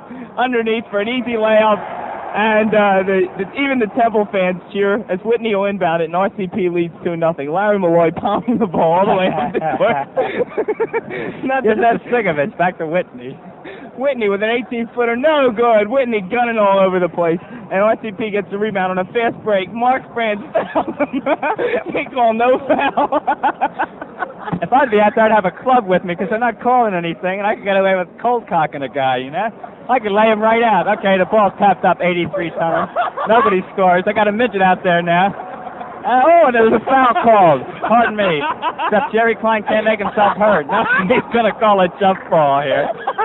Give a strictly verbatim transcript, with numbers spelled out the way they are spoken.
underneath for an easy layup. And uh, the, the, even the Temple fans cheer as Whitney will inbound it, and R C P leads two nothing. Larry Malloy pounding the ball all the way up the court. You're that sick of it. Back to Whitney. Whitney with an eighteen-footer, no good. Whitney gunning all over the place. And R C P gets the rebound on a fast break. Mark Branch fouls him. They call no foul. If I'd be out there, I'd have a club with me because they're not calling anything, and I could get away with cold cocking a guy, you know? I could lay him right out. Okay, the ball's tapped up eighty-three times. Nobody scores. I got a midget out there now. Uh, oh, and there's a foul called. Pardon me. Except Jerry Klein can't make himself heard. Now he's going to call a jump ball here.